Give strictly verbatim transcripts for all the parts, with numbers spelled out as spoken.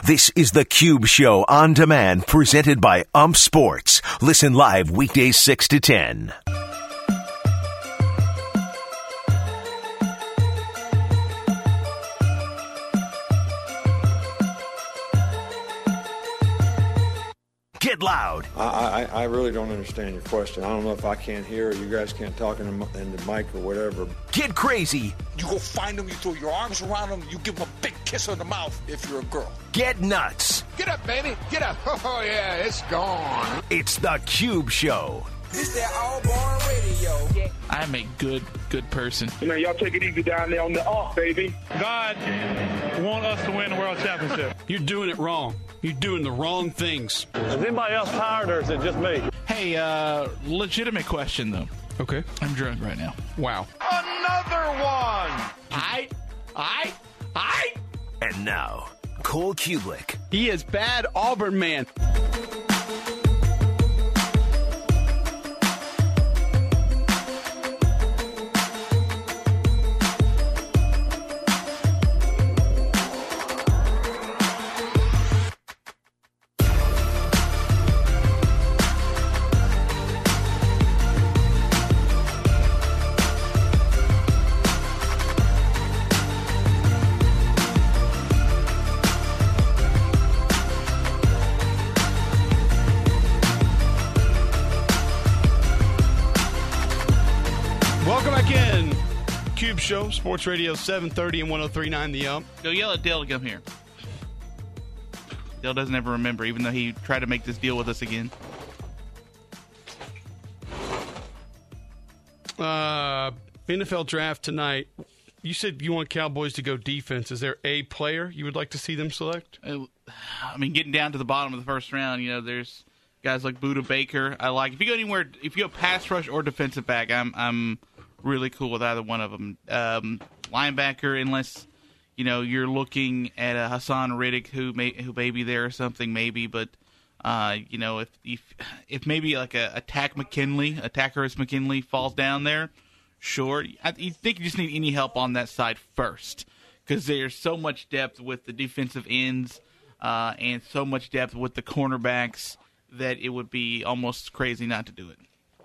This is the Cube Show on demand, presented by Ump Sports. Listen live weekdays six to ten. Get loud. I, I, I really don't understand your question. I don't know if I can't hear or you guys can't talk in the, in the mic or whatever. Get crazy. You go find them, you throw your arms around them, you give them a big kiss on the mouth if you're a girl. Get nuts. Get up, baby. Get up. Oh, yeah, it's gone. It's the Cube Show. This that all-born radio. I'm a good, good person. You know, y'all take it easy down there on the off, baby. God want us to win the world championship. You're doing it wrong. You're doing the wrong things. Is anybody else tired or is it just me? Hey, uh, legitimate question, though. Okay. I'm drunk right now. Wow. Another one. I, I, I. And now, Cole Kubelik. He is bad Auburn man. Show, Sports Radio seven thirty and one oh three point nine The Ump. Go yell at Dale to come here. Dale doesn't ever remember, even though he tried to make this deal with us again. Uh, N F L draft tonight. You said you want Cowboys to go defense. Is there a player you would like to see them select? I mean, getting down to the bottom of the first round, you know, there's guys like Budda Baker. I like. If you go anywhere, if you go pass rush or defensive back, I'm I'm really cool with either one of them. Um, linebacker, unless you know you're looking at a Hassan Riddick who may who may be there or something, maybe. But uh, you know, if if if maybe like a attack McKinley, attacker McKinley falls down there, sure. I you think you just need any help on that side first, because there's so much depth with the defensive ends uh, and so much depth with the cornerbacks that it would be almost crazy not to do it.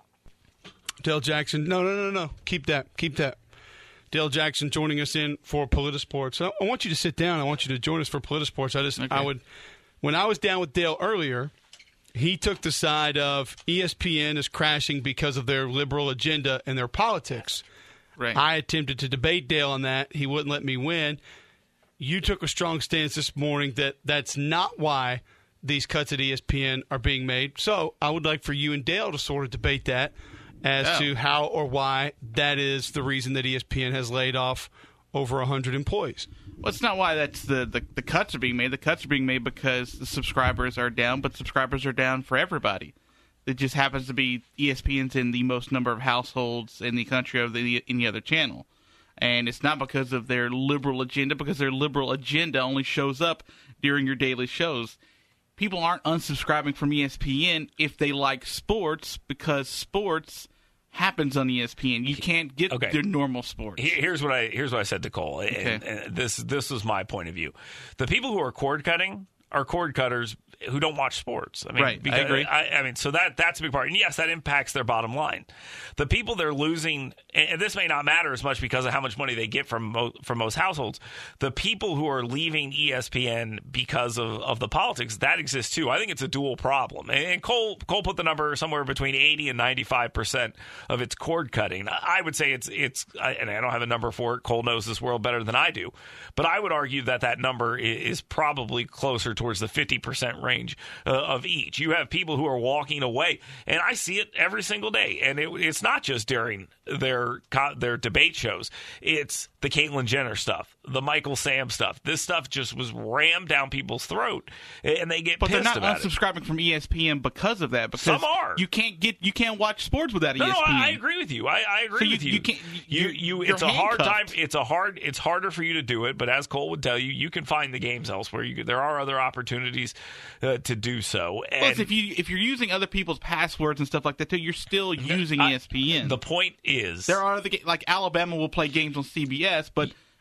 Dale Jackson. No, no, no, no. Keep that. Keep that. Dale Jackson joining us in for Politisports. I, I want you to sit down. I want you to join us for Politisports. I just, okay. I would, when I was down with Dale earlier, he took the side of E S P N is crashing because of their liberal agenda and their politics. Right. I attempted to debate Dale on that. He wouldn't let me win. You took a strong stance this morning that that's not why these cuts at E S P N are being made. So I would like for you and Dale to sort of debate that as oh. to how or why that is the reason that E S P N has laid off over one hundred employees. Well, it's not why that's the, the, the cuts are being made. The cuts are being made because the subscribers are down, but subscribers are down for everybody. It just happens to be E S P N's in the most number of households in the country of the, any other channel. And it's not because of their liberal agenda, because their liberal agenda only shows up during your daily shows. People aren't unsubscribing from E S P N if they like sports, because sports happens on E S P N. You can't get okay. their normal sports. Here's what I here's what I said to Cole. Okay. And, and this this was my point of view. The people who are cord cutting are cord cutters who don't watch sports. I mean, right. Because, I agree. I, I mean, so that that's a big part. And yes, that impacts their bottom line. The people they're losing, and this may not matter as much because of how much money they get from mo- from most households. The people who are leaving E S P N because of, of the politics, that exists too. I think it's a dual problem. And, and Cole Cole put the number somewhere between eighty and ninety-five percent of its cord cutting. I would say it's it's, and I don't have a number for it. Cole knows this world better than I do, but I would argue that that number is probably closer towards the fifty percent range uh, of each. You have people who are walking away, and I see it every single day. And it, it's not just during their their debate shows. It's the Caitlyn Jenner stuff, the Michael Sam stuff. This stuff just was rammed down people's throat, and they get but pissed they're not about unsubscribing it. from E S P N because of that. Because Some are. You can't get you can't watch sports without no, E S P N. No, I, I agree with you. I, I agree so you, with you. You can't. You, you, you it's a hard handcuffed. time. It's a hard. It's harder for you to do it. But as Cole would tell you, you can find the games elsewhere. You, there are other opportunities uh, to do so. And Plus, if you if you're using other people's passwords and stuff like that too, you're still using I, E S P N. The point is, there are other like Alabama will play games on C B S, but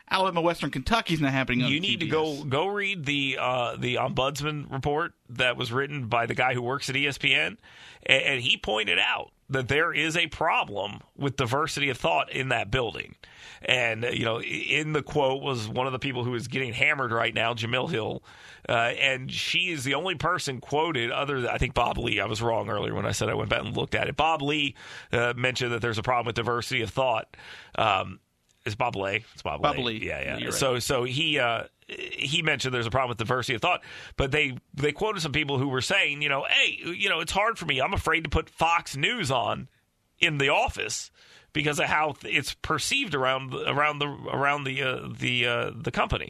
Alabama Western Kentucky's not happening on You need T B S. to go go read the uh, the ombudsman report that was written by the guy who works at E S P N, and, and he pointed out that there is a problem with diversity of thought in that building. And, uh, you know, in the quote was one of the people who is getting hammered right now, Jemele Hill, uh, and she is the only person quoted other than, I think, Bob Lee. I was wrong earlier when I said I went back and looked at it. Bob Lee uh, mentioned that there's a problem with diversity of thought. Um It's Bob Lay. It's Bob, Bob Lay. Lee. Yeah, yeah. You're So, right. so he uh, he mentioned there's a problem with diversity of thought, but they they quoted some people who were saying, you know, hey, you know, it's hard for me. I'm afraid to put Fox News on in the office because of how it's perceived around around the around the uh, the uh, the company.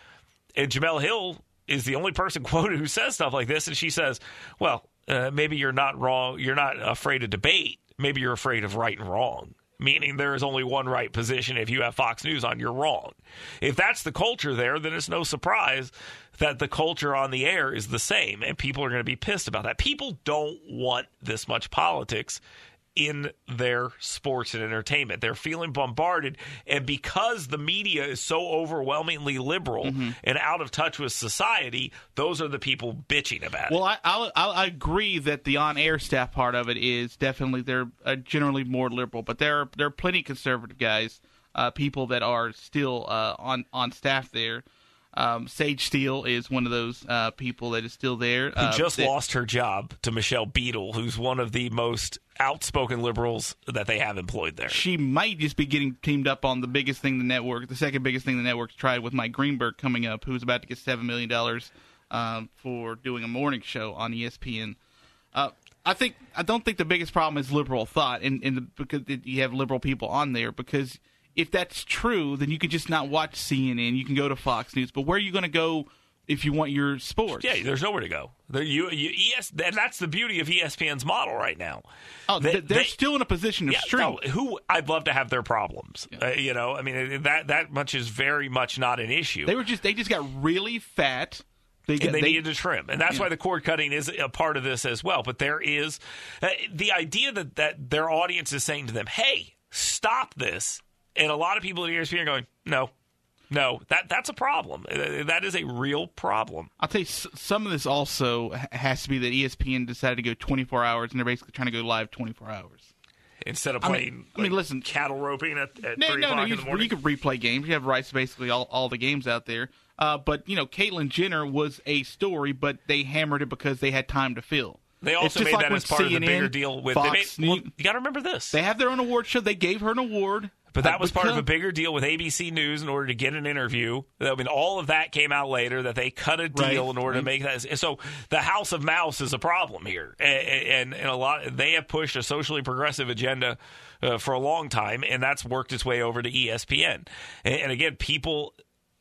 And Jemele Hill is the only person quoted who says stuff like this, and she says, well, uh, maybe you're not wrong. You're not afraid of debate. Maybe you're afraid of right and wrong. Meaning there is only one right position. If you have Fox News on, you're wrong. If that's the culture there, then it's no surprise that the culture on the air is the same, and people are going to be pissed about that. People don't want this much politics in their sports and entertainment. They're feeling bombarded, and because the media is so overwhelmingly liberal mm-hmm. and out of touch with society, those are the people bitching about well, it. Well, I, I I agree that the on-air staff part of it is definitely they're uh, generally more liberal, but there are there are plenty of conservative guys, uh, people that are still uh, on on staff there. Um, Sage Steele is one of those uh, people that is still there. Who uh, just that, lost her job to Michelle Beadle, who's one of the most outspoken liberals that they have employed there. She might just be getting teamed up on the biggest thing the network, the second biggest thing the network's tried with Mike Greenberg coming up, who's about to get seven million dollars um, for doing a morning show on E S P N. Uh, I think I don't think the biggest problem is liberal thought, and, and the, because you have liberal people on there, because if that's true, then you can just not watch C N N. You can go to Fox News. But where are you going to go if you want your sports? Yeah, there's nowhere to go. There, you, you, E S, and that's the beauty of E S P N's model right now. Oh, they, they're they, still in a position of yeah, strength. No, who I'd love to have their problems. Yeah. Uh, you know, I mean that that much is very much not an issue. They were just they just got really fat. They, got, and they, they needed to trim, and that's yeah. why the cord cutting is a part of this as well. But there is uh, the idea that that their audience is saying to them, "Hey, stop this." And a lot of people at E S P N are going, no, no, that that's a problem. That is a real problem. I'll tell you, some of this also has to be that E S P N decided to go twenty-four hours, and they're basically trying to go live twenty-four hours. Instead of I playing, mean, like, I mean listen, cattle roping at, at no, three no, o'clock no, in you, the morning. you can replay games. You have rights to basically all, all the games out there. Uh, but, you know, Caitlyn Jenner was a story, but they hammered it because they had time to fill. They also made like that as part C N N, of the bigger deal with Fox they made, well, you got to remember this. They have their own award show. They gave her an award. But that uh, was because, part of a bigger deal with A B C News in order to get an interview. I mean, all of that came out later, that they cut a deal right, in order right. to make that. So the House of Mouse is a problem here. And, and, and a lot, they have pushed a socially progressive agenda uh, for a long time, and that's worked its way over to E S P N. And, and again, people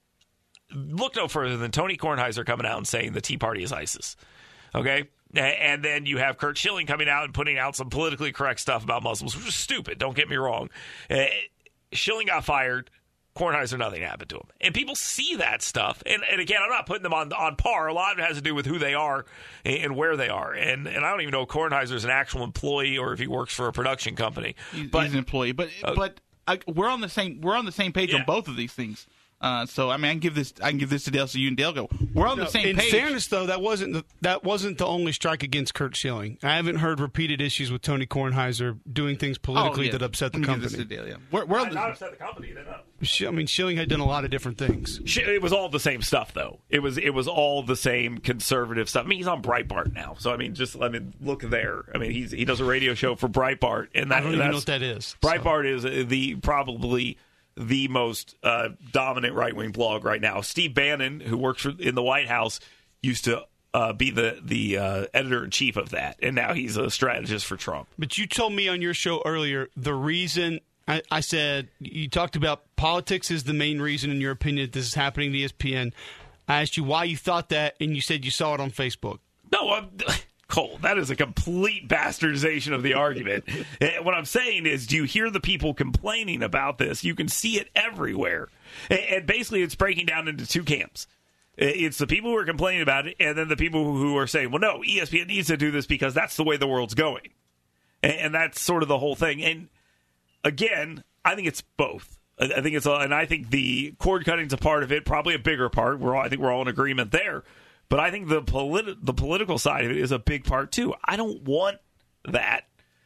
look no further than Tony Kornheiser coming out and saying the Tea Party is ISIS. Okay? And then you have Curt Schilling coming out and putting out some politically correct stuff about Muslims, which is stupid. Don't get me wrong. Uh, Schilling got fired. Kornheiser, nothing happened to him. And people see that stuff. And, and again, I'm not putting them on on par. A lot of it has to do with who they are and, and where they are. And and I don't even know if Kornheiser's an actual employee or if he works for a production company. He's, but, he's an employee. But uh, but I, we're on the same we're on the same page yeah. on both of these things. Uh, so I mean, I can give this. I can give this to Dale, so you and Dale go. We're on no, the same in page. In fairness, though, that wasn't the, that wasn't the only strike against Curt Schilling. I haven't heard repeated issues with Tony Kornheiser doing things politically oh, yeah. that upset the Let me company. Give this to Dale, yeah. We're, we're on the, not upset the company. They're not. I mean, Schilling had done a lot of different things. It was all the same stuff, though. It was it was all the same conservative stuff. I mean, he's on Breitbart now, so I mean, just I mean, look there. I mean, he's he does a radio show for Breitbart, and that, I don't even know what that is. Breitbart so. is the probably the most uh, dominant right-wing blog right now. Steve Bannon, who works for, in the White House, used to uh, be the the uh, editor-in-chief of that, and now he's a strategist for Trump. But you told me on your show earlier the reason I, I said you talked about politics is the main reason, in your opinion, that this is happening to E S P N. I asked you why you thought that, and you said you saw it on Facebook. No, I'm... Cole, that is a complete bastardization of the argument. What I'm saying is, do you hear the people complaining about this? You can see it everywhere. And basically, it's breaking down into two camps. It's the people who are complaining about it, and then the people who are saying, well, no, E S P N needs to do this because that's the way the world's going. And that's sort of the whole thing. And again, I think it's both. I, I think it's, a, and I think the cord cutting's a part of it, probably a bigger part. We're all, I think we're all in agreement there. But I think the politi- the political side of it is a big part too. I don't want that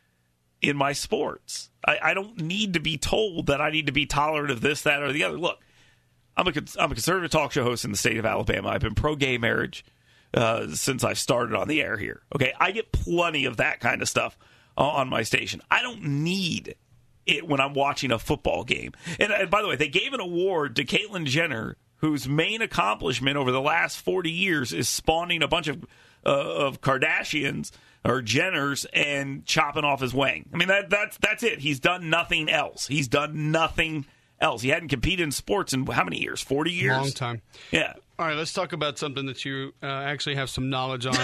in my sports. I, I don't need to be told that I need to be tolerant of this, that, or the other. Look, I'm a I'm a conservative talk show host in the state of Alabama. I've been pro-gay marriage uh, since I've started on the air here. Okay, I get plenty of that kind of stuff on my station. I don't need it when I'm watching a football game. And, and by the way, they gave an award to Caitlyn Jenner, whose main accomplishment over the last forty years is spawning a bunch of uh, of Kardashians or Jenners and chopping off his wang. I mean, that that's that's it. He's done nothing else. He's done nothing else. He hadn't competed in sports in how many years? forty years? Long time. Yeah. All right, let's talk about something that you uh, actually have some knowledge on,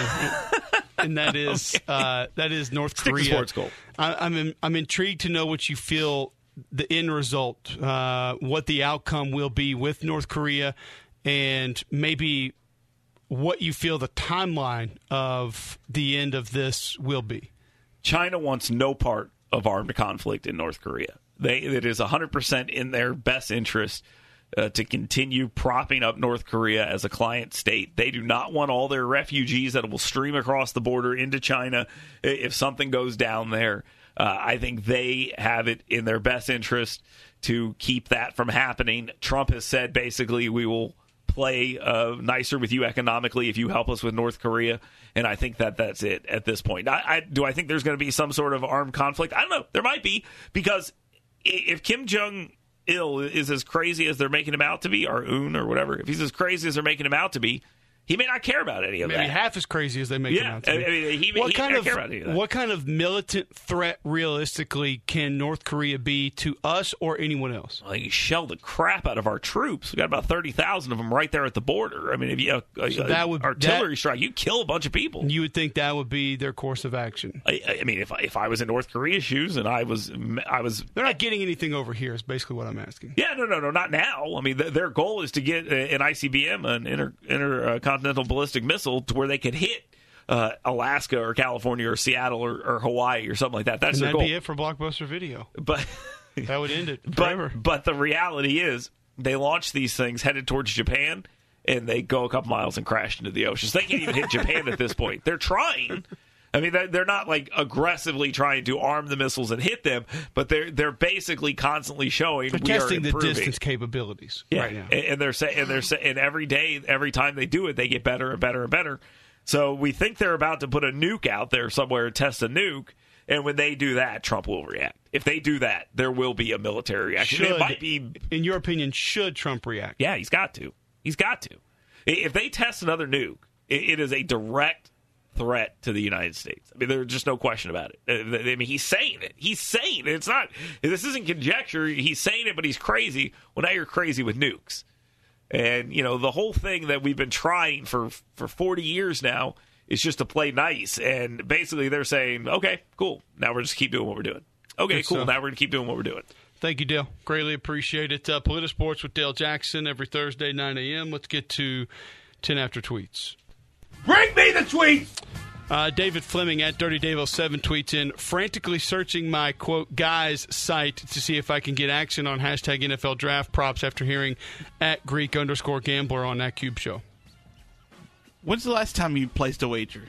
and that is okay. uh, that is North Stick Korea. To sports goal. I, I'm in, I'm intrigued to know what you feel the end result, uh, what the outcome will be with North Korea, and maybe what you feel the timeline of the end of this will be. China wants no part of armed conflict in North Korea. They, it is one hundred percent in their best interest uh, to continue propping up North Korea as a client state. They do not want all their refugees that will stream across the border into China if something goes down there. Uh, I think they have it in their best interest to keep that from happening. Trump has said basically we will play uh, nicer with you economically if you help us with North Korea, and I think that that's it at this point. I, I, do I think there's going to be some sort of armed conflict? I don't know. There might be, because if Kim Jong-il is as crazy as they're making him out to be, or Un or whatever, if he's as crazy as they're making him out to be, he may not care about any of Maybe that. Maybe half as crazy as they make yeah, him out to be. I mean, he, what he kind may of, not care about any of that. What kind of militant threat, realistically, can North Korea be to us or anyone else? Well, he shelled the crap out of our troops. We got about thirty thousand of them right there at the border. I mean, if you uh, so uh, that would, artillery that, strike, you kill a bunch of people. You would think that would be their course of action. I, I mean, if I, if I was in North Korea's shoes and I was, I was, they're not getting anything over here. Is basically what I'm asking. Yeah, no, no, no, not now. I mean, th- their goal is to get an I C B M, an inter, intercontinental ballistic missile, to where they could hit uh, Alaska or California or Seattle or, or Hawaii or something like that. That's and their that'd goal. be it for Blockbuster Video. But that would end it forever. But, but the reality is, they launch these things headed towards Japan, and they go a couple miles and crash into the oceans. They can't even hit Japan at this point. They're trying. I mean, they're not like aggressively trying to arm the missiles and hit them, but they're they're basically constantly showing they're we testing are improving. the distance capabilities yeah. right now. And, and they're saying, and they're saying, and every day, every time they do it, they get better and better and better. So we think they're about to put a nuke out there somewhere and test a nuke. And when they do that, Trump will react. If they do that, there will be a military reaction. Should, it might be, in your opinion, should Trump react? Yeah, he's got to. He's got to. If they test another nuke, it is a direct threat to the United States. I mean, there's just no question about it. I mean, he's saying it. He's saying it. It's not. This isn't conjecture. He's saying it, but he's crazy. Well, now you're crazy with nukes. And you know the whole thing that we've been trying for for forty years now is just to play nice. And basically, they're saying, "Okay, cool. Now we're just keep doing what we're doing." Okay, Good cool. Stuff. Now we're gonna keep doing what we're doing. Thank you, Dale. Greatly appreciate it. Uh, Politisports with Dale Jackson every Thursday, nine a.m. Let's get to ten after tweets. Bring me the tweets! Uh, David Fleming at Dirty Dave oh seven tweets in, frantically searching my, quote, guys site to see if I can get action on hashtag N F L draft props after hearing at Greek underscore gambler on that Cube show. When's the last time you placed a wager?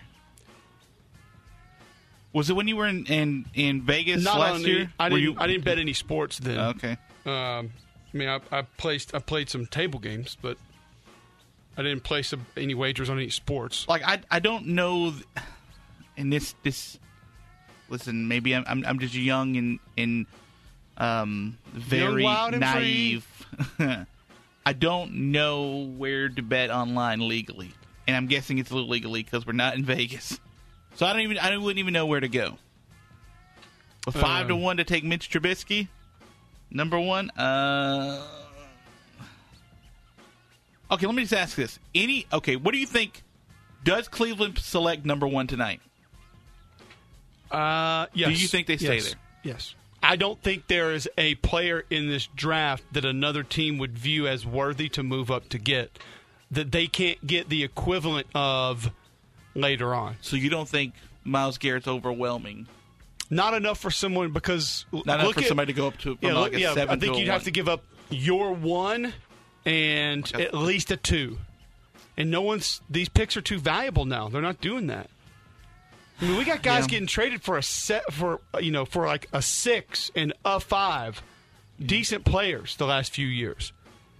Was it when you were in, in, in Vegas Not last on year? Any, I, didn't, you, I didn't bet any sports then. Okay. Um, I mean, I, I placed I played some table games, but I didn't place a, any wagers on any sports. Like I, I don't know, and this this. Listen, maybe I'm I'm, I'm just young and and um very young, and naive. I don't know where to bet online legally, and I'm guessing it's illegally because we're not in Vegas. So I don't even I wouldn't even know where to go. A five uh, to one to take Mitch Trubisky, number one. Uh. Okay, let me just ask this. Any okay, what do you think? Does Cleveland select number one tonight? Uh, yes. Do you think they stay yes. there? Yes. I don't think there is a player in this draft that another team would view as worthy to move up to get that they can't get the equivalent of later on. So you don't think Myles Garrett's overwhelming? Not enough for someone because not enough for at, somebody to go up to. Yeah, like look, yeah a seven I think to you'd a have one. to give up you're one and at least a two. And no one's – these picks are too valuable now. They're not doing that. I mean, we got guys yeah. getting traded for a set for you know for like a six and a five, decent players the last few years.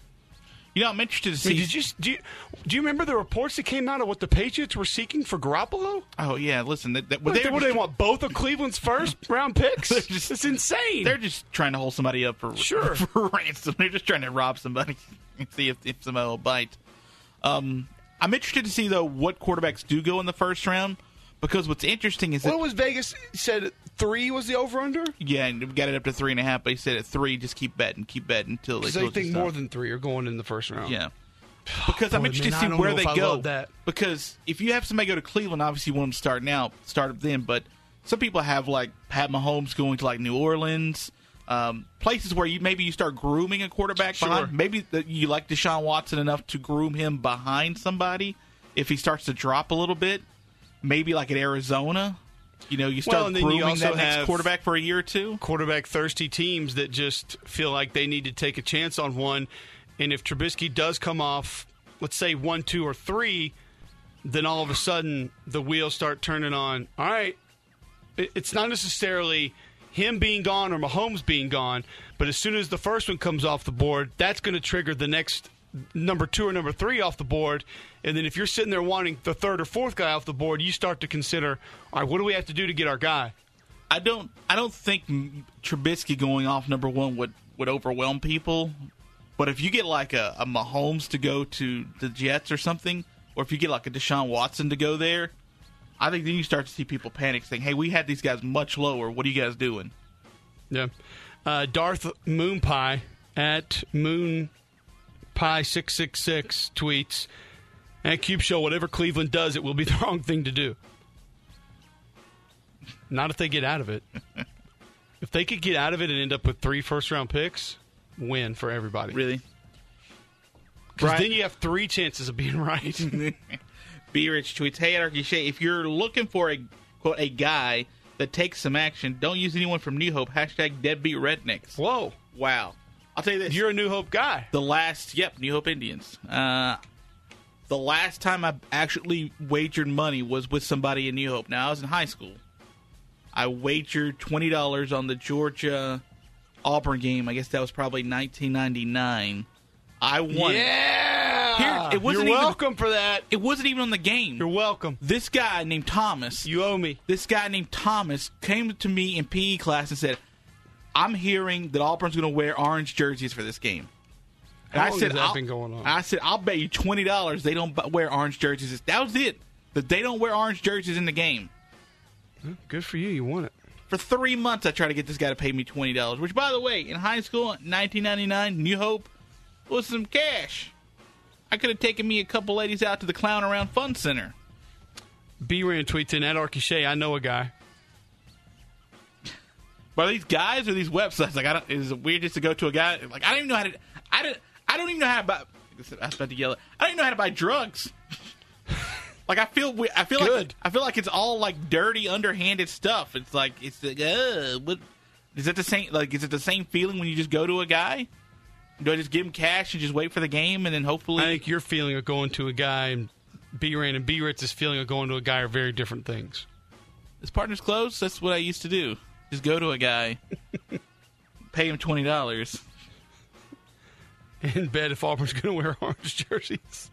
You know, I'm interested to see. I mean, did you do, you do you remember the reports that came out of what the Patriots were seeking for Garoppolo? Oh yeah, listen. That, that, what, they, they, what, just, they want both of Cleveland's first round picks? Just, it's insane. They're just trying to hold somebody up for sure for ransom. They're just trying to rob somebody and see if, if somebody will bite. Um, I'm interested to see though what quarterbacks do go in the first round. Because what's interesting is that... What was Vegas said three was the over-under? Yeah, and we got it up to three and a half, but he said at three, just keep betting, keep betting until they they think more than three are going in the first round. Yeah. Because oh, I'm interested man, to see where they go. That. Because if you have somebody go to Cleveland, obviously you want them to start now, start up then, but some people have like Pat Mahomes going to like New Orleans, um, places where you maybe you start grooming a quarterback sure. behind. Maybe the, you like Deshaun Watson enough to groom him behind somebody if he starts to drop a little bit. Maybe like at Arizona, you know, you start well, and then grooming you also that next have quarterback for a year or two. Quarterback-thirsty teams that just feel like they need to take a chance on one. And if Trubisky does come off, let's say, one, two, or three, then all of a sudden the wheels start turning on. All right, it's not necessarily him being gone or Mahomes being gone, but as soon as the first one comes off the board, that's going to trigger the next number two or number three off the board. And then if you're sitting there wanting the third or fourth guy off the board, you start to consider, all right, what do we have to do to get our guy? I don't I don't think Trubisky going off number one would, would overwhelm people. But if you get like a, a Mahomes to go to the Jets or something, or if you get like a Deshaun Watson to go there, I think then you start to see people panic saying, hey, we had these guys much lower. What are you guys doing? Yeah. Uh, Darth Moonpie at Moon Pie six six six tweets, at Cube Show, whatever Cleveland does, it will be the wrong thing to do. Not if they get out of it. If they could get out of it and end up with three first-round picks, win for everybody. Really? Because right. then you have three chances of being right. B. Rich tweets, hey, Anarchy Shay, if you're looking for a, quote, a guy that takes some action, don't use anyone from New Hope. Hashtag deadbeat rednecks. Whoa. Wow. I'll tell you this. You're a New Hope guy. The last, yep, New Hope Indians. Uh, the last time I actually wagered money was with somebody in New Hope. Now, I was in high school. I wagered twenty dollars on the Georgia-Auburn game. I guess that was probably nineteen ninety-nine. I won. Yeah! Here, it wasn't You're even, welcome for that. It wasn't even on the game. You're welcome. This guy named Thomas. You owe me. This guy named Thomas came to me in P E class and said, I'm hearing that Auburn's going to wear orange jerseys for this game. And How I long said, has that I'll, been going on? I said, I'll bet you twenty dollars they don't wear orange jerseys. That was it. That they don't wear orange jerseys in the game. Good for you. You won it. For three months, I tried to get this guy to pay me twenty dollars, which, by the way, in high school, nineteen ninety-nine, New Hope, was some cash. I could have taken me a couple ladies out to the Clown Around Fun Center. B-Ran tweets in, at Arky Shay, I know a guy. But are these guys or these websites? Like, I don't. Is it weird just to go to a guy? Like, I don't even know how to. I don't. I don't even know how to buy. I was about to yell it. I don't even know how to buy drugs. Like, I feel. I feel Good. like. I feel like it's all like dirty, underhanded stuff. It's like it's like. Uh, what is it the same? Like, is it the same feeling when you just go to a guy? Do I just give him cash and just wait for the game and then hopefully? I think your feeling of going to a guy and B-Ran and B-Ritz's feeling of going to a guy are very different things. Is Partners Close? That's what I used to do. Just go to a guy, pay him twenty dollars, and bet if Auburn's going to wear orange jerseys.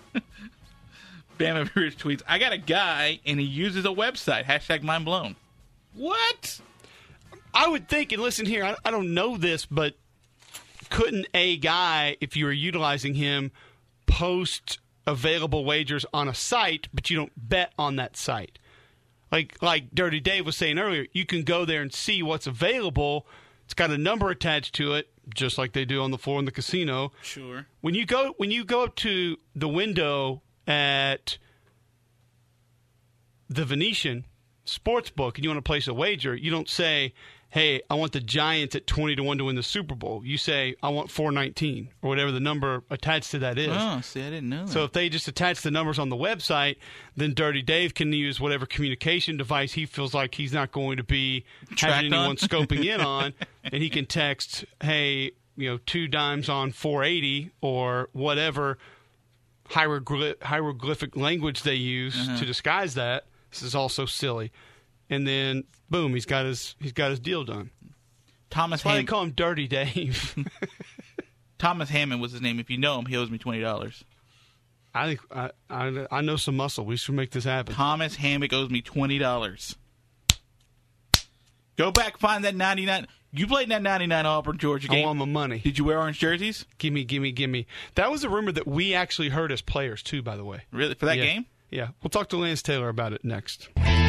Bama Rich tweets, I got a guy, and he uses a website. Hashtag mind blown. What? I would think, and listen here, I, I don't know this, but couldn't a guy, if you were utilizing him, post available wagers on a site, but you don't bet on that site? Like like Dirty Dave was saying earlier, you can go there and see what's available. It's got a number attached to it, just like they do on the floor in the casino. Sure. When you go when you go up to the window at the Venetian Sportsbook and you want to place a wager, you don't say, hey, I want the Giants at twenty to one to win the Super Bowl. You say, I want four nineteen, or whatever the number attached to that is. Oh, see, I didn't know that. So if they just attach the numbers on the website, then Dirty Dave can use whatever communication device he feels like he's not going to be Tracked having anyone on. scoping in on, and he can text, hey, you know, two dimes on four eighty or whatever hieroglyph- hieroglyphic language they use uh-huh. to disguise that. This is also silly. And then, boom, he's got his he's got his deal done. Thomas That's why Ham- they call him Dirty Dave. Thomas Hammond was his name. If you know him, he owes me twenty dollars. I think I, I I know some muscle. We should make this happen. Thomas Hammock owes me twenty dollars. Go back, find that ninety-nine. You played in that ninety-nine Auburn, Georgia game. I want my money. Did you wear orange jerseys? Gimme, gimme, gimme. That was a rumor that we actually heard as players, too, by the way. Really? For that yeah. game? Yeah. We'll talk to Lance Taylor about it next.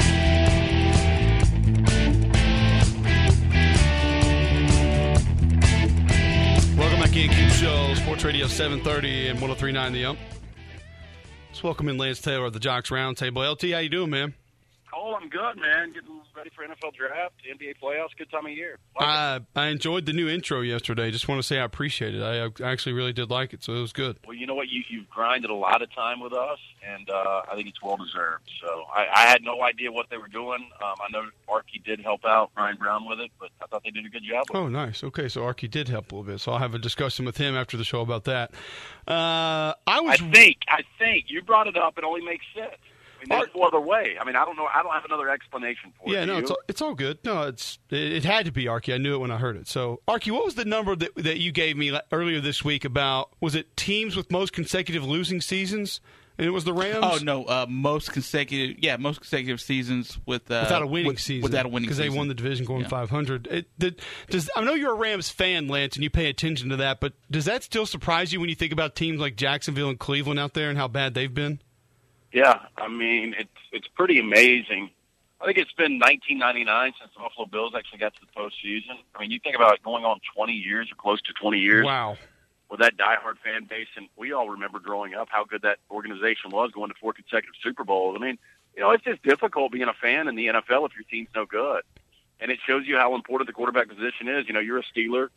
Welcome back in, Q Show, Sports Radio seven thirty and one oh three point nine The Ump. Let's welcome in Lance Taylor of the Jocks Roundtable. L T, how you doing, man? Oh, I'm good, man. Getting ready for N F L draft, N B A playoffs. Good time of year. Like I, I enjoyed the new intro yesterday. Just want to say I appreciate it. I, I actually really did like it, so it was good. Well, you know what? You, you've grinded a lot of time with us, and uh, I think it's well-deserved. So I, I had no idea what they were doing. Um, I know Archie did help out Ryan Brown with it, but I thought they did a good job with oh, it. Oh, nice. Okay, so Archie did help a little bit, so I'll have a discussion with him after the show about that. Uh, I was. I think, I think. You brought it up. It only makes sense. I mean, there's no other way. I mean, I don't know. I don't have another explanation for yeah, it. Yeah, no, you? it's all, it's all good. No, it's it, it had to be Archie. I knew it when I heard it. So, Archie, what was the number that that you gave me earlier this week about? Was it teams with most consecutive losing seasons? And it was the Rams. Oh no, uh, most consecutive. Yeah, most consecutive seasons with uh, without a winning with, season. Without a winning because season they won the division going yeah. five hundred. It, did, does I know you're a Rams fan, Lance, and you pay attention to that. But does that still surprise you when you think about teams like Jacksonville and Cleveland out there and how bad they've been? Yeah, I mean, it's it's pretty amazing. I think it's been nineteen ninety-nine since the Buffalo Bills actually got to the postseason. I mean, you think about it going on twenty years or close to twenty years. Wow. With that diehard fan base, and we all remember growing up how good that organization was, going to four consecutive Super Bowls. I mean, you know, it's just difficult being a fan in the N F L if your team's no good. And it shows you how important the quarterback position is. You know, you're a Steeler,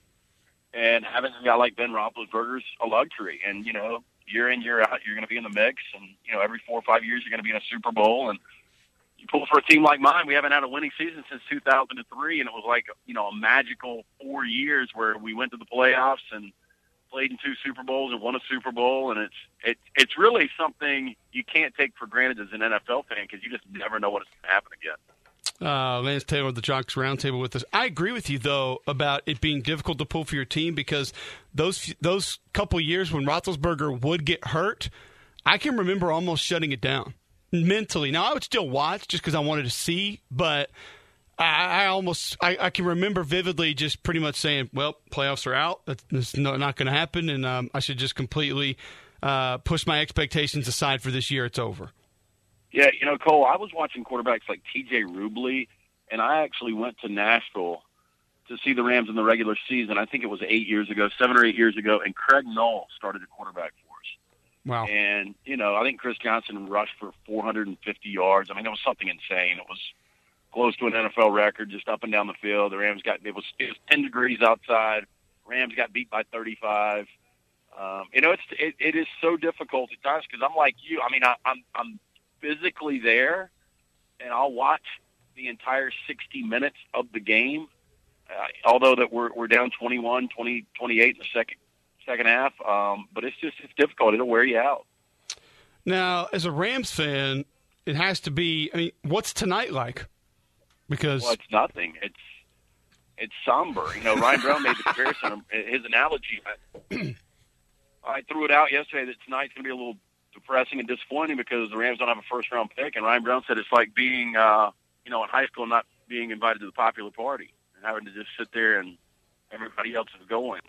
and having a guy like Ben Roethlisberger's a luxury. And, you know, year in, year out, you're going to be in the mix. And, you know, every four or five years, you're going to be in a Super Bowl. And you pull for a team like mine, we haven't had a winning season since two thousand three, and it was like, you know, a magical four years where we went to the playoffs and played in two Super Bowls and won a Super Bowl. And it's it's it's really something you can't take for granted as an N F L fan because you just never know what is going to happen again. Uh, Lance Taylor, the Jocks Roundtable with us. I agree with you, though, about it being difficult to pull for your team because those those couple years when Roethlisberger would get hurt, I can remember almost shutting it down mentally. Now, I would still watch just because I wanted to see, but I, I almost I, I can remember vividly just pretty much saying, well, playoffs are out. That's no, not going to happen, and um, I should just completely uh, push my expectations aside for this year. It's over. Yeah, you know, Cole, I was watching quarterbacks like T J Rubley, and I actually went to Nashville to see the Rams in the regular season. I think it was eight years ago, seven or eight years ago, and Craig Knoll started at quarterback for us. Wow. And, you know, I think Chris Johnson rushed for four hundred fifty yards. I mean, it was something insane. It was close to an N F L record, just up and down the field. The Rams got, it was, it was ten degrees outside. Rams got beat by thirty-five. Um, you know, it's, it, it is so difficult at times because I'm like you. I mean, I, I'm, I'm physically there, and I'll watch the entire sixty minutes of the game, uh, although that we're, we're down twenty-one, twenty, twenty-eight in the second, second half. Um, but it's just, it's difficult. It'll wear you out. Now, as a Rams fan, it has to be, I mean, what's tonight like? Because well, it's nothing. It's it's somber. You know, Ryan Brown made the comparison. His analogy, I, I threw it out yesterday that tonight's going to be a little depressing and disappointing because the Rams don't have a first-round pick. And Ryan Brown said it's like being, uh, you know, in high school and not being invited to the popular party and having to just sit there and everybody else is going.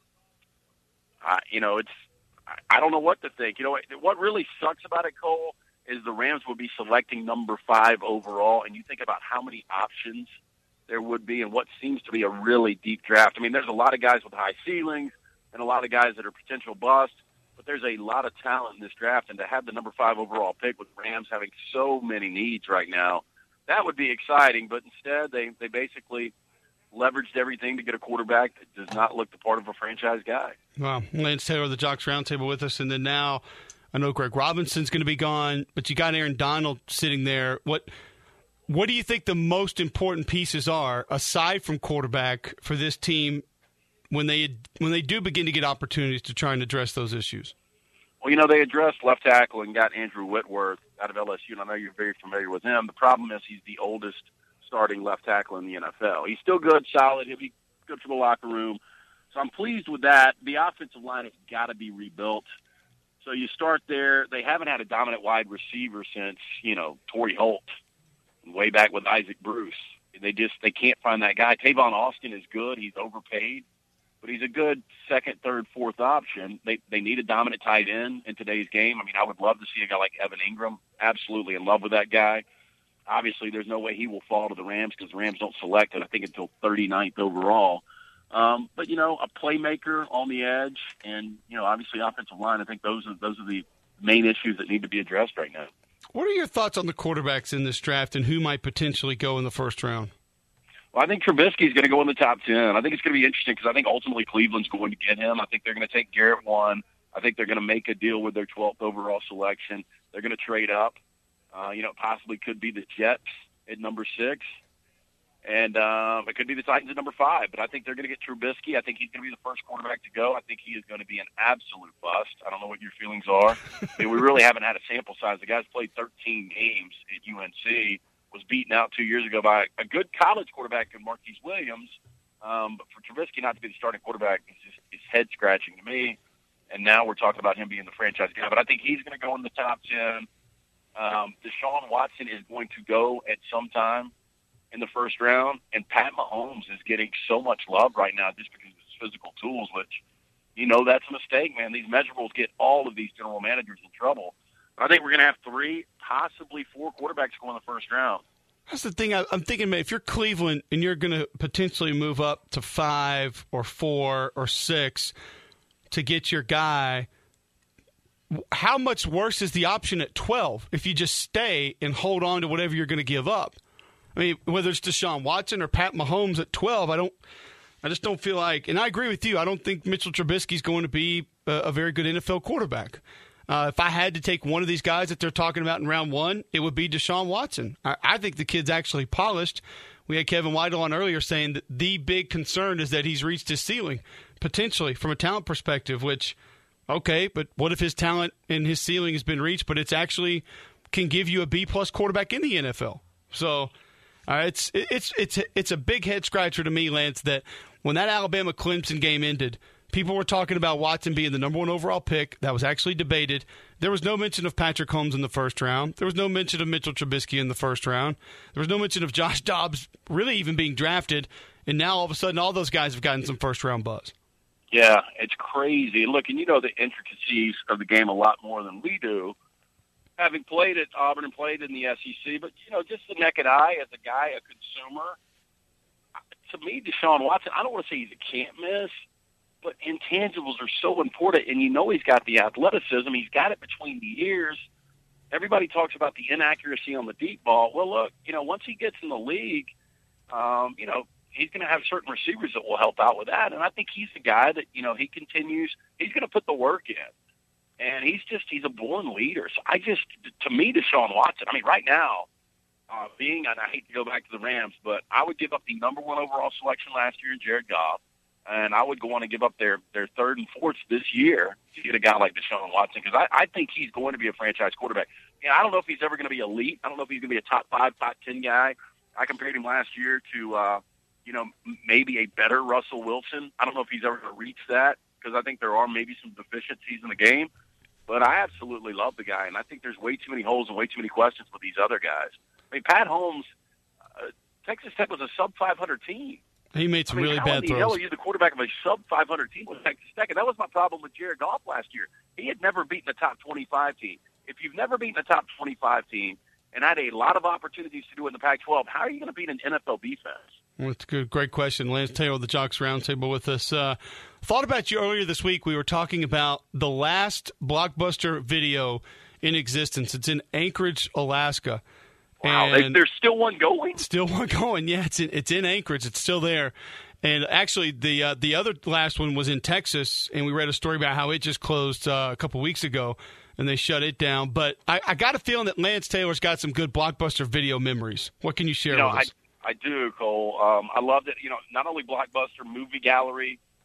Uh, you know, it's I, I don't know what to think. You know, what really sucks about it, Cole, is the Rams will be selecting number five overall, and you think about how many options there would be and what seems to be a really deep draft. I mean, there's a lot of guys with high ceilings and a lot of guys that are potential busts, but there's a lot of talent in this draft, and to have the number five overall pick with Rams having so many needs right now, that would be exciting, but instead they, they basically leveraged everything to get a quarterback that does not look the part of a franchise guy. Wow. Lance Taylor, the Jocks Roundtable with us, and then now I know Greg Robinson's going to be gone, but you got Aaron Donald sitting there. What what do you think the most important pieces are, aside from quarterback, for this team when they when they do begin to get opportunities to try and address those issues? Well, you know, they addressed left tackle and got Andrew Whitworth out of L S U, and I know you're very familiar with him. The problem is he's the oldest starting left tackle in the N F L. He's still good, solid. He'll be good for the locker room. So I'm pleased with that. The offensive line has got to be rebuilt. So you start there. They haven't had a dominant wide receiver since, you know, Torrey Holt, way back with Isaac Bruce. They just they can't find that guy. Tavon Austin is good. He's overpaid, but he's a good second, third, fourth option. They they need a dominant tight end in today's game. I mean, I would love to see a guy like Evan Ingram. Absolutely in love with that guy. Obviously, there's no way he will fall to the Rams because the Rams don't select it, I think, until thirty-ninth overall. Um, but, you know, a playmaker on the edge and, you know, obviously offensive line, I think those are those are the main issues that need to be addressed right now. What are your thoughts on the quarterbacks in this draft and who might potentially go in the first round? Well, I think Trubisky is going to go in the top ten. I think it's going to be interesting because I think ultimately Cleveland's going to get him. I think they're going to take Garrett one. I think they're going to make a deal with their twelfth overall selection. They're going to trade up. Uh, you know, it possibly could be the Jets at number six. And um, it could be the Titans at number five. But I think they're going to get Trubisky. I think he's going to be the first quarterback to go. I think he is going to be an absolute bust. I don't know what your feelings are. I mean, we really haven't had a sample size. The guy's played thirteen games at U N C, was beaten out two years ago by a good college quarterback in Marquise Williams. Um, but for Trubisky not to be the starting quarterback is just is head-scratching to me. And now we're talking about him being the franchise guy. But I think he's going to go in the top ten. Um, Deshaun Watson is going to go at some time in the first round, and Pat Mahomes is getting so much love right now just because of his physical tools, which, you know, that's a mistake, man. These measurables get all of these general managers in trouble. But I think we're going to have three, possibly four quarterbacks go in the first round. That's the thing. I, I'm thinking, man, if you're Cleveland and you're going to potentially move up to five or four or six to get your guy, how much worse is the option at twelve if you just stay and hold on to whatever you're going to give up? I mean, whether it's Deshaun Watson or Pat Mahomes at twelve, I don't, I just don't feel like, and I agree with you, I don't think Mitchell Trubisky is going to be a, a very good N F L quarterback. Uh, if I had to take one of these guys that they're talking about in round one, it would be Deshaun Watson. I, I think the kid's actually polished. We had Kevin Weidel on earlier saying that the big concern is that he's reached his ceiling, potentially, from a talent perspective, which, okay, but what if his talent and his ceiling has been reached, but it's actually can give you a B-plus quarterback in the N F L? So uh, it's it's it's it's a big head-scratcher to me, Lance, that when that Alabama-Clemson game ended, people were talking about Watson being the number one overall pick. That was actually debated. There was no mention of Patrick Holmes in the first round. There was no mention of Mitchell Trubisky in the first round. There was no mention of Josh Dobbs really even being drafted. And now all of a sudden all those guys have gotten some first-round buzz. Yeah, it's crazy. Look, and you know the intricacies of the game a lot more than we do, having played at Auburn and played in the S E C. But, you know, just the naked eye as a guy, a consumer, to me, Deshaun Watson, I don't want to say he's a can't-miss, but intangibles are so important, and you know he's got the athleticism. He's got it between the ears. Everybody talks about the inaccuracy on the deep ball. Well, look, you know, once he gets in the league, um, you know, he's going to have certain receivers that will help out with that. And I think he's the guy that, you know, he continues. He's going to put the work in. And he's just, he's a born leader. So I just, to me, Deshaun Watson, I mean, right now, uh, being, and I hate to go back to the Rams, but I would give up the number one overall selection last year in Jared Goff. And I would go on and give up their, their third and fourth this year to get a guy like Deshaun Watson because I, I think he's going to be a franchise quarterback. You know, I don't know if he's ever going to be elite. I don't know if he's going to be a top five, top ten guy. I compared him last year to, uh, you know, maybe a better Russell Wilson. I don't know if he's ever going to reach that because I think there are maybe some deficiencies in the game. But I absolutely love the guy, and I think there's way too many holes and way too many questions with these other guys. I mean, Pat Holmes, uh, Texas Tech was a sub five hundred team. He made some I mean, really how bad in the throws. hell are you the quarterback of a sub five hundred team with Texas Tech? And that was my problem with Jared Goff last year. He had never beaten a top twenty-five team. If you've never beaten a top twenty-five team and had a lot of opportunities to do it in the Pac twelve, how are you going to beat an N F L defense? Well, it's a good, great question. Lance Taylor, the Jocks Roundtable with us. Uh, thought about you earlier this week. We were talking about the last Blockbuster video in existence. It's in Anchorage, Alaska. Wow, they, there's still one going? Still one going, yeah. It's in, it's in Anchorage. It's still there. And actually, the uh, the other last one was in Texas, and we read a story about how it just closed uh, a couple weeks ago, and they shut it down. But I, I got a feeling that Lance Taylor's got some good Blockbuster video memories. What can you share you know, with us? I, I do, Cole. Um, I love that, you know, not only Blockbuster, Movie Gallery,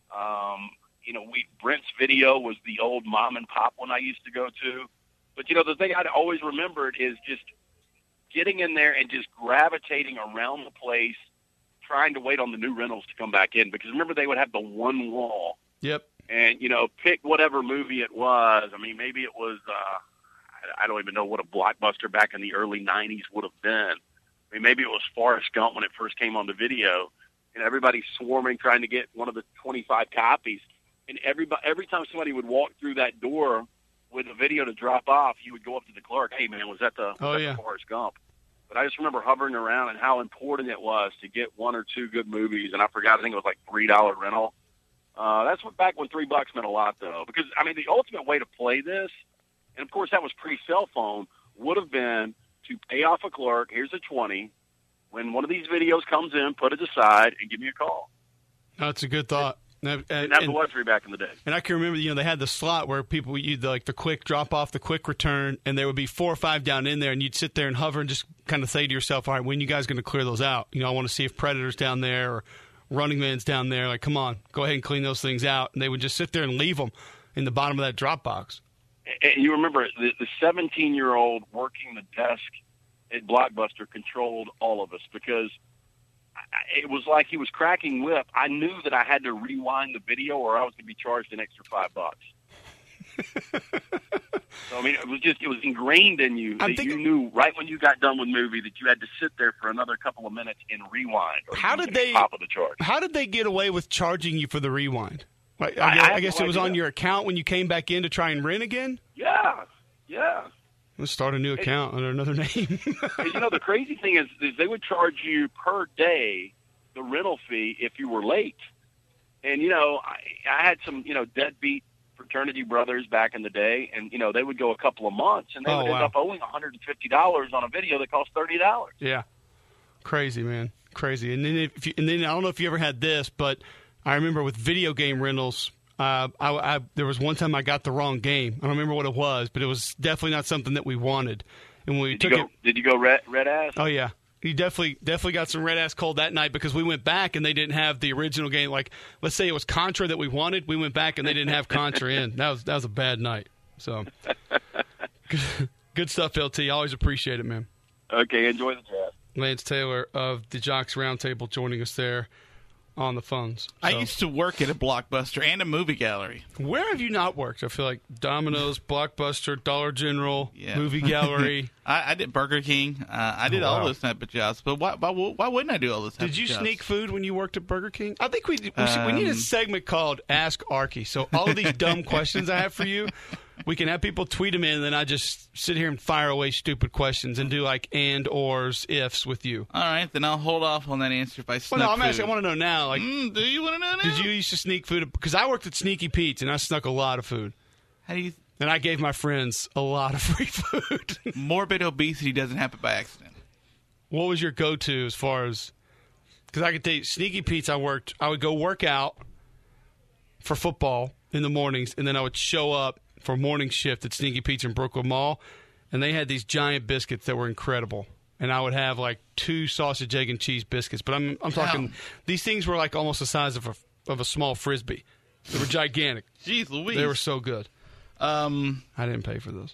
Um, you know, we Brent's Video was the old mom and pop one I used to go to. But, you know, the thing I'd always remembered is just getting in there and just gravitating around the place, trying to wait on the new rentals to come back in. Because remember, they would have the one wall. Yep. And, you know, pick whatever movie it was. I mean, maybe it was, uh, I don't even know what a blockbuster back in the early nineties would have been. I mean, maybe it was Forrest Gump when it first came on the video. And everybody's swarming trying to get one of the twenty-five copies. And everybody, every time somebody would walk through that door with a video to drop off, you would go up to the clerk, hey, man, was that the, was oh, that yeah. the Forrest Gump? But I just remember hovering around and how important it was to get one or two good movies. And I forgot, I think it was like three dollar rental. Uh, that's what back when three bucks meant a lot, though. Because, I mean, the ultimate way to play this, and, of course, that was pre-cell phone, would have been to pay off a clerk, here's a twenty. When one of these videos comes in, put it aside and give me a call. That's a good thought. And, and, didn't have the luxury back in the day. And I can remember, you know, they had the slot where people, you'd like the quick drop off, the quick return, and there would be four or five down in there, and you'd sit there and hover and just kind of say to yourself, all right, when you guys going to clear those out? You know, I want to see if Predator's down there or Running Man's down there. Like, come on, go ahead and clean those things out. And they would just sit there and leave them in the bottom of that drop box. And you remember the, the seventeen-year-old working the desk at Blockbuster controlled all of us because it was like he was cracking whip. I knew that I had to rewind the video or I was going to be charged an extra five bucks. So, I mean, it was just, it was ingrained in you that thinking, you knew right when you got done with movie that you had to sit there for another couple of minutes and rewind. Or how did they, top of the charge. How did they get away with charging you for the rewind? Like, I, I, guess, I guess no it was idea. On your account when you came back in to try and rent again? Yeah, yeah. Let's start a new account under another name. You know, the crazy thing is, is they would charge you per day the rental fee if you were late. And, you know, I, I had some, you know, deadbeat fraternity brothers back in the day, and, you know, they would go a couple of months, and they oh, would wow. end up owing one hundred fifty dollars on a video that cost thirty dollars. Yeah. Crazy, man. Crazy. And then, if you, and then I don't know if you ever had this, but I remember with video game rentals, Uh, I, I, there was one time I got the wrong game. I don't remember what it was, but it was definitely not something that we wanted. And when we did took you go, it, did you go red, red ass? Oh yeah, you definitely definitely got some red ass cold that night because we went back and they didn't have the original game. Like, let's say it was Contra that we wanted, we went back and they didn't have Contra in. That was that was a bad night. So good, good stuff, L T. Always appreciate it, man. Okay, enjoy the chat. Lance Taylor of the Jocks Roundtable joining us there on the phones. So. I used to work at a Blockbuster and a movie gallery. Where have you not worked? I feel like Domino's, Blockbuster, Dollar General, yeah. movie gallery. I, I did Burger King. Uh, I did oh, wow. all those type of jobs. But why, why, why wouldn't I do all those type did of you jobs? sneak food when you worked at Burger King? I think we we, um, should, we need a segment called Ask Arky. So all of these dumb questions I have for you, we can have people tweet them in, and then I just sit here and fire away stupid questions and do like and, ors, ifs with you. All right, then I'll hold off on that answer if I snuck Well, no, I'm food. asking, I want to know now. Like, mm, do you want to know now? Did you used to sneak food? Because I worked at Sneaky Pete's, and I snuck a lot of food. How do you... And I gave my friends a lot of free food. Morbid obesity doesn't happen by accident. What was your go-to as far as... Because I could tell you, Sneaky Pete's, I worked... I would go work out for football in the mornings, and then I would show up for morning shift at Sneaky Pete's in Brookwood Mall, and they had these giant biscuits that were incredible. And I would have like two sausage, egg, and cheese biscuits. But I'm I'm talking... Wow. These things were like almost the size of a, of a small Frisbee. They were gigantic. Jeez Louise. They were so good. Um, I didn't pay for those.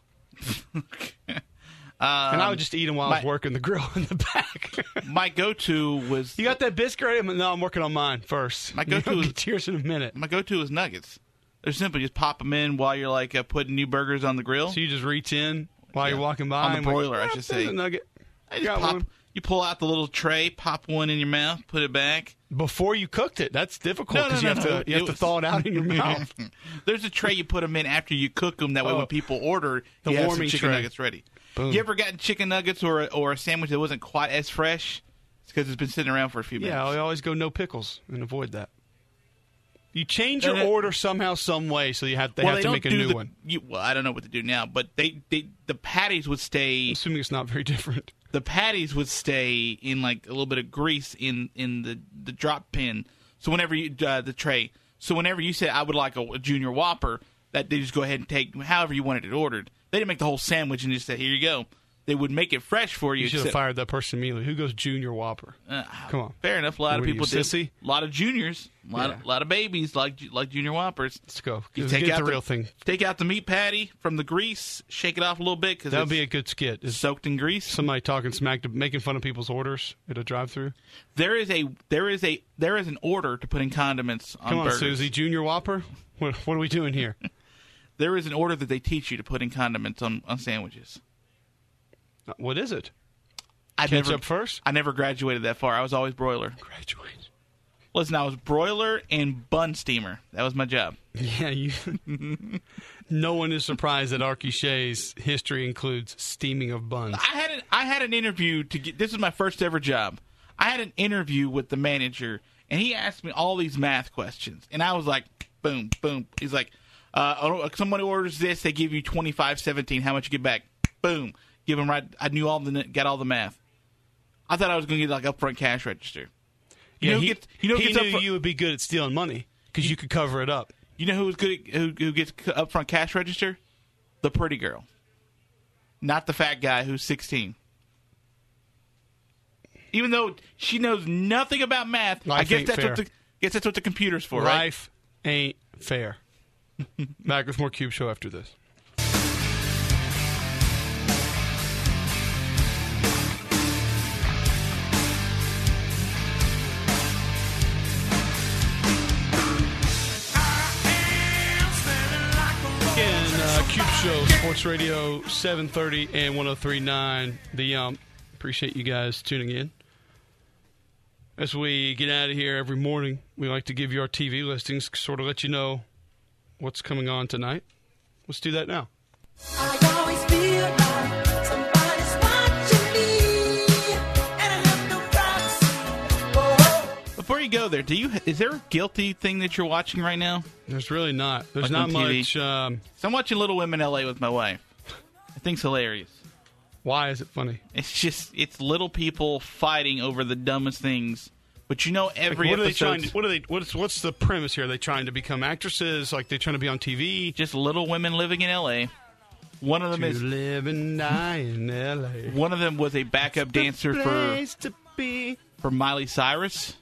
um, and I would just eat them while my, I was working the grill in the back. My go-to was... You got that biscuit ready? No, I'm working on mine first. My go-to was... is... Get yours in a minute. My go-to is nuggets. They're simple. You just pop them in while you're like uh, putting new burgers on the grill. So you just reach in while yeah. you're walking by? On the broiler, like, I should say. A nugget. I just pop, one. You pull out the little tray, pop one in your mouth, put it back. Before you cooked it. That's difficult because no, no, you no, have, to, no. you have it to thaw it out in your mouth. There's a tray you put them in after you cook them. That way oh, when people order, the you have some warming chicken tray. nuggets ready. Boom. You ever gotten chicken nuggets or, or a sandwich that wasn't quite as fresh? It's because it's been sitting around for a few minutes. Yeah, I always go no pickles and avoid that. You change your it, order somehow, some way, so you have they well, have they to make a new the, one. You, well, I don't know what to do now, but they, they the patties would stay. I'm assuming it's not very different. The patties would stay in like a little bit of grease in, in the, the drop pin. So whenever you uh, the tray, so whenever you said I would like a, a junior Whopper, that they just go ahead and take however you wanted it ordered. They didn't make the whole sandwich and just say here you go. they would make it fresh for you. You should have except- fired that person immediately. Who goes Junior Whopper? Uh, Come on. Fair enough. A lot What of are you, people did. sissy? A lot of juniors. A lot, Yeah. of, lot of babies like like Junior Whoppers. Let's go. You Let's take get out the real thing. Take out the meat patty from the grease, shake it off a little bit because That would it's be a good skit. Is soaked in grease. somebody talking smack, to, making fun of people's orders at a drive-thru? There is a there is a there is an order to put in condiments on Come on, burgers. Susie. Junior Whopper? What, what are we doing here? There is an order that they teach you to put in condiments on, on sandwiches. What is it? I Ketchup never, first? I never graduated that far. I was always broiler. Graduate. Listen, I was broiler and bun steamer. That was my job. Yeah, you. No one is surprised that Archie Shea's history includes steaming of buns. I had an I had an interview to get. This was my first ever job. I had an interview with the manager, and he asked me all these math questions, and I was like, boom, boom. He's like, uh, oh, someone orders this, they give you twenty five seventeen. How much you get back? Boom, give them right. I knew all the got all the math. I thought I was going to get like upfront cash register. You Yeah, know, who he, gets, you know, who he gets knew upfront, you would be good at stealing money because you could cover it up. You know who's good? At, who, who gets upfront cash register? The pretty girl, not the fat guy who's sixteen. Even though she knows nothing about math, Life I guess ain't that's fair. what the guess that's what the computer's for, right? Life ain't fair. Back with more Cube Show after this. Again, uh, Cube Show, Sports Radio, seven thirty and one oh three point nine. The um, appreciate you guys tuning in. As we get out of here every morning, we like to give you our T V listings, sort of let you know what's coming on tonight. Let's do that now. I always feel like somebody's watching me, and I have no privacy. Oh. Before you go there, do you is there a guilty thing that you're watching right now? There's really not. There's Like not on T V? much. Um, So I'm watching Little Women L A with my wife. I think it's hilarious. why is it funny? It's just it's little people fighting over the dumbest things. But you know, every Like, what are they episode, trying? To, what are they? What's what's the premise here? Are they trying to become actresses? Like they trying to be on T V? just little women living in L A. One of them To is live and die in L A. one of them was a backup dancer for Place to be. for Miley Cyrus.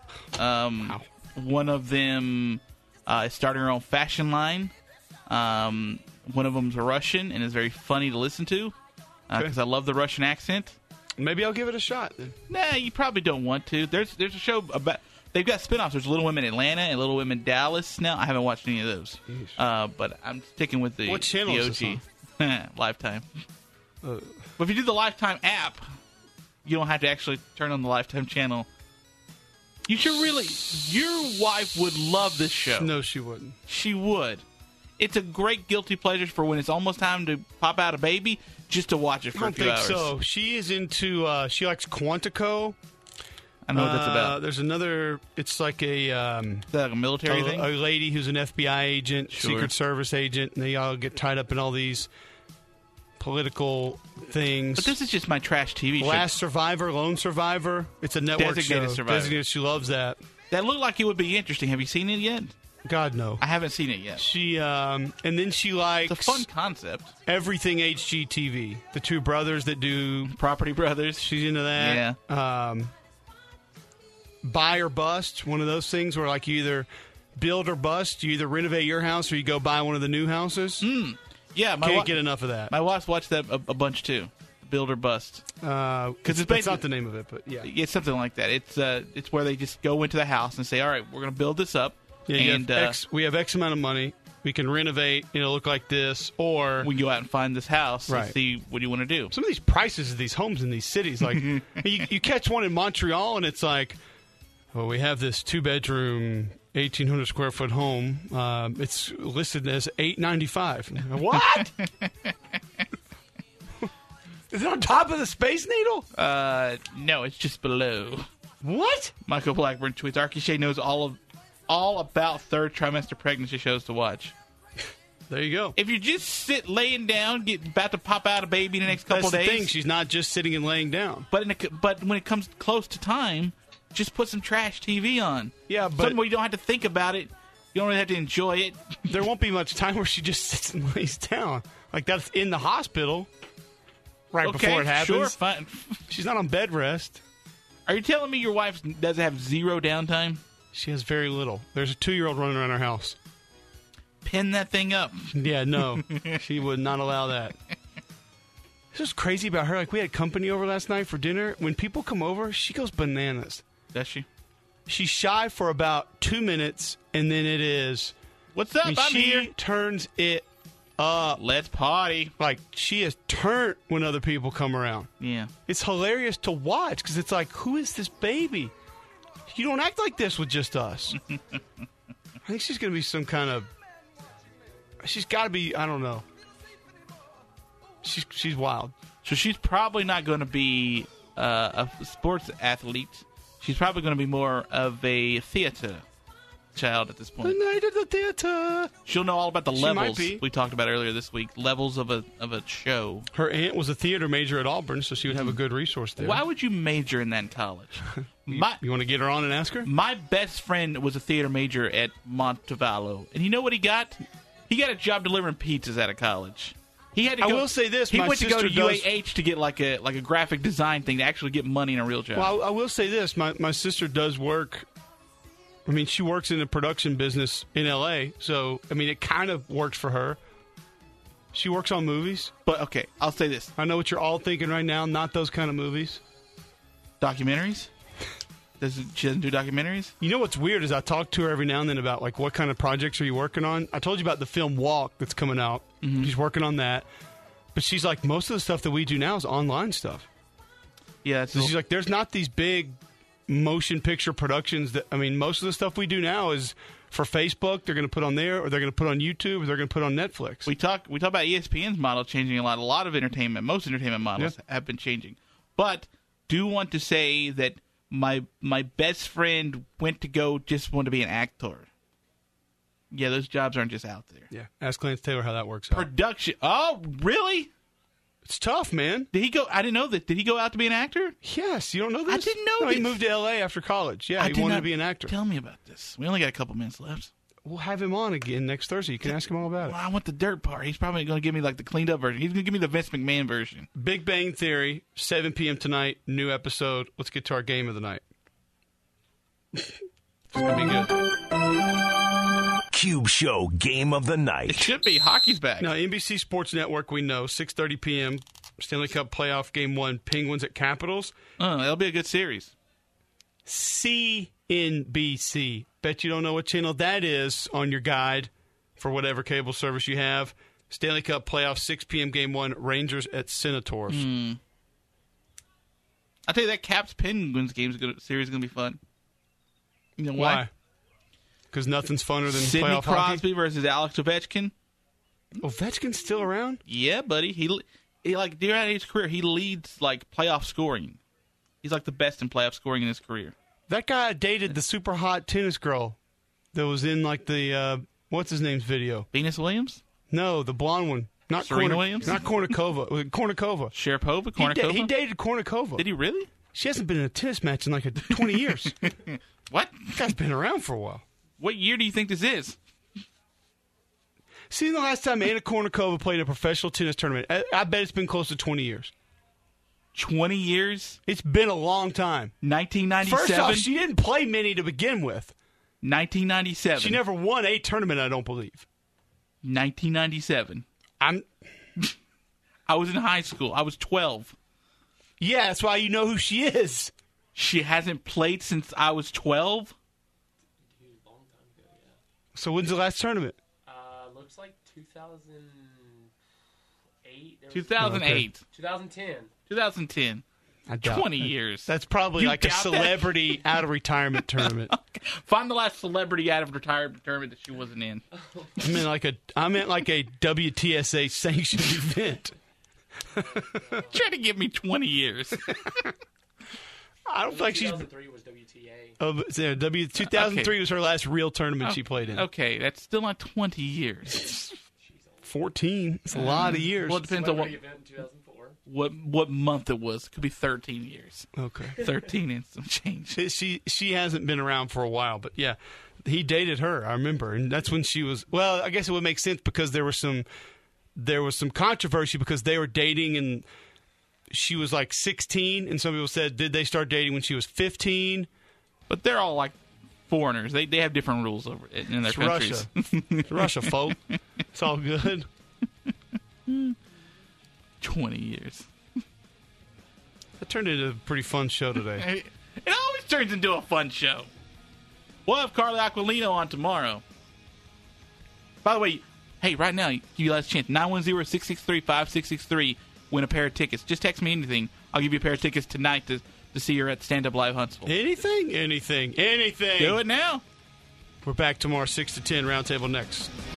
Um, Wow. One of them uh, is starting her own fashion line. Um, one of them's a Russian and is very funny to listen to because Okay. I love the Russian accent. Maybe I'll give it a shot. Then. Nah, you probably don't want to. There's there's a show about they've got spinoffs. There's Little Women Atlanta and Little Women Dallas. Now I haven't watched any of those, uh, but I'm sticking with the What channel the is O this G Lifetime. Uh, But if you do the Lifetime app, you don't have to actually turn on the Lifetime channel. You should really. Your wife would love this show. no, she wouldn't. She would. It's a great guilty pleasure for when it's almost time to pop out a baby, just to watch it I for a don't few think hours. so. She is into. Uh, she likes Quantico. I know what that's Uh, about. There's another. It's like a. Um, Is that like a military a, thing? a lady who's an F B I agent, Sure. Secret Service agent, and they all get tied up in all these political things. But this is just my trash T V show. Last Survivor, Lone Survivor. It's a network Designated show. Survivor. Designated. She loves that. That looked like it would be interesting. Have you seen it yet? God no. I haven't seen it yet. She um, and then she likes It's a fun concept. everything H G T V. The two brothers that do Property Brothers. She's into that. Yeah. Um, buy or bust. One of those things where like you either build or bust. You either renovate your house or you go buy one of the new houses. Mm. Yeah, my Can't wa- get enough of that. My wife's watched that a, a bunch too. Build or bust. Because it's it's, basically- not the name of it, but yeah. It's something like that. It's uh, it's where they just go into the house and say, "All right, we're going to build this up, Yeah, you and have uh, X, we have X amount of money. We can renovate. It'll look like this, or we can go out and find this house Right. and see what do you want to do." some of these prices of these homes in these cities, like you, you catch one in Montreal, and it's like, well, we have this two bedroom, eighteen hundred square foot home. Um, it's listed as eight ninety five. What? Is it on top of the Space Needle? Uh, no, it's just below. What? Michael Blackburn tweets: Archie Shea knows all of all about third trimester pregnancy shows to watch. There you go. If you just sit laying down, get about to pop out a baby in the next couple That's the days, thing. She's not just sitting and laying down. but in a, but when it comes close to time, just put some trash T V on. Yeah, but Something where you don't have to think about it. You don't really have to enjoy it. there won't be much time where she just sits and lays down. Like that's in the hospital. right Okay, before it happens. sure, fine. She's not on bed rest. Are you telling me your wife doesn't have zero downtime? She has very little. There's a two-year-old running around our house. Pin that thing up. Yeah, no. She would not allow that. This is crazy about her. Like, we had company over last night for dinner. When people come over, she goes bananas. Does she? She's shy for about two minutes, and then it is... What's up? I mean, I'm she here. turns it up. Let's party. Like, she is turned when other people come around. Yeah. It's hilarious to watch, because it's like, who is this baby? You don't act like this with just us. I think she's going to be some kind of... She's got to be, I don't know. She's she's wild. So she's probably not going to be uh, a sports athlete. She's probably going to be more of a theater child at this point. The night of the theater. She'll know all about the She levels might be. we talked about earlier this week. Levels of a of a show. Her aunt was a theater major at Auburn, so she would have a good resource there. Why would you major in that in college? you, my, you want to get her on and ask her? My best friend was a theater major at Montevallo, and you know what he got? He got a job delivering pizzas out of college. He had to I go, will say this, He my went to go to sister U A does- H to get like a like a graphic design thing to actually get money in a real job. Well, I, I will say this. My, my sister does work. I mean, she works in the production business in L A, so, I mean, it kind of works for her. She works on movies. But, okay, I'll say this. I know what you're all thinking right now. Not those kind of movies. Documentaries? Does she doesn't do documentaries? You know what's weird is I talk to her every now and then about, like, what kind of projects are you working on? I told you about the film Walk that's coming out. Mm-hmm. She's working on that. But she's like, most of the stuff that we do now is online stuff. Yeah. It's So she's like, there's not these big motion picture productions that, I mean, most of the stuff we do now is for Facebook. They're going to put on there, or they're going to put on YouTube, or they're going to put on Netflix. We talk we talk about E S P N's model changing a lot. A lot of entertainment, most entertainment models Yeah. have been changing. But do want to say that my my best friend went to go just want to be an actor. Yeah, those jobs aren't just out there. Yeah, ask Clarence Taylor how that works out. Production. Oh, really? It's tough, man. Did he go? I didn't know that. Did he go out to be an actor? Yes, you don't know this? I didn't know No, he this. moved to L A after college. Yeah, I he did wanted not- to be an actor. Tell me about this. We only got a couple minutes left. We'll have him on again next Thursday. You can ask him all about it. Well, I want the dirt part. He's probably going to give me like the cleaned up version. He's going to give me the Vince McMahon version. Big Bang Theory, seven p.m. tonight, new episode. Let's get to our game of the night. It's going to be good. Cube Show Game of the Night. It should be. Hockey's back. Now, N B C Sports Network, we know, six thirty p.m., Stanley Cup playoff game one, Penguins at Capitals. Oh, that'll be a good series. C N B C. Bet you don't know what channel that is on your guide for whatever cable service you have. Stanley Cup playoff, six p.m. game one, Rangers at Senators. Mm. I'll tell you that Caps Penguins game is gonna, series is going to be fun. You know why? Why? Because nothing's funner than Sidney playoff Crosby hockey. versus Alex Ovechkin. Ovechkin's still around? Yeah, buddy. He, he like during his career, he leads like playoff scoring. He's like the best in playoff scoring in his career. That guy dated the super hot tennis girl that was in like the uh, what's his name's video? Venus Williams? No, the blonde one. Not Serena Kornik- Williams? Not Kornikova. Was it Kornikova. Sharapova? He, Kornikova? da- he dated Kornikova. Did he really? She hasn't been in a tennis match in like a twenty years. What? That guy's been around for a while. What year do you think this is? See, the last time Anna Kournikova played a professional tennis tournament, I, I bet it's been close to twenty years. twenty years? It's been a long time. nineteen ninety-seven? First off, she didn't play many to begin with. nineteen ninety-seven. She never won a tournament, I don't believe. nineteen ninety-seven. I'm. I was in high school. I was twelve. Yeah, that's why you know who she is. She hasn't played since I was twelve? So when's the last tournament? Uh, looks like two thousand eight. two thousand eight. twenty ten. twenty ten. I doubt twenty it. years. That's probably You like a doubt that? celebrity out of retirement tournament. Find the last celebrity out of retirement tournament that she wasn't in. I meant like a I meant like a W T S A sanctioned event. Trying to give me twenty years. I don't think she's. two thousand three was W T A. Oh, but, yeah, W two thousand three Okay. was her last real tournament Oh, she played in. Okay, that's still not twenty years. Fourteen. It's a lot of years. Well, it depends on what, Celebrity event in two thousand four. what what month it was. It could be thirteen years. Okay. thirteen and some change. She, she she hasn't been around for a while, but yeah, he dated her. I remember, and that's when she was. Well, I guess it would make sense because there was some there was some controversy because they were dating, and she was like sixteen, and some people said, did they start dating when she was fifteen? But they're all like foreigners. They they have different rules over in their It's countries. Russia. It's Russia, folk. It's all good. Twenty years. That turned into a pretty fun show today. It always turns into a fun show. We'll have Carly Aquilino on tomorrow. By the way, hey, right now, give you last chance. nine one zero, six six three, five six six three. Win a pair of tickets. Just text me anything. I'll give you a pair of tickets tonight to, to see her at Stand Up Live Huntsville. Anything? Anything. Anything. Do it now. We're back tomorrow, six to ten, Roundtable next.